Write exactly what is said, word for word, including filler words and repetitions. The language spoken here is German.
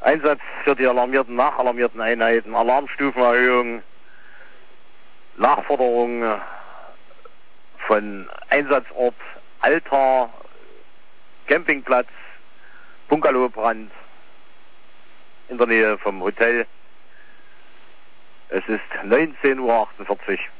Einsatz für die alarmierten, nachalarmierten Einheiten, Alarmstufenerhöhung, Nachforderung von Einsatzort, Altar, Campingplatz, Bungalowbrand in der Nähe vom Hotel. Es ist neunzehn Uhr achtundvierzig.